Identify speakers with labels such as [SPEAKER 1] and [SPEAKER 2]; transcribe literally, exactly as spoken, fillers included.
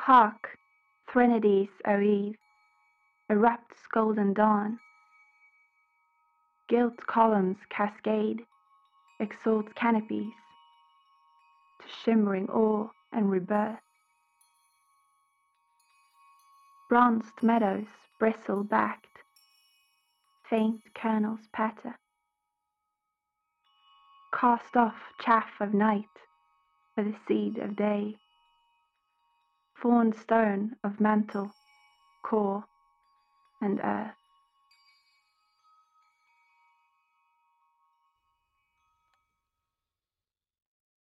[SPEAKER 1] Hark, threnodies, O eve, erupts golden dawn. Gilt columns cascade, exalts canopies to shimmering awe and rebirth. Bronzed meadows bristle backed, faint kernels patter. Cast off chaff of night for the seed of day. Fawn stone of mantle, core, and earth.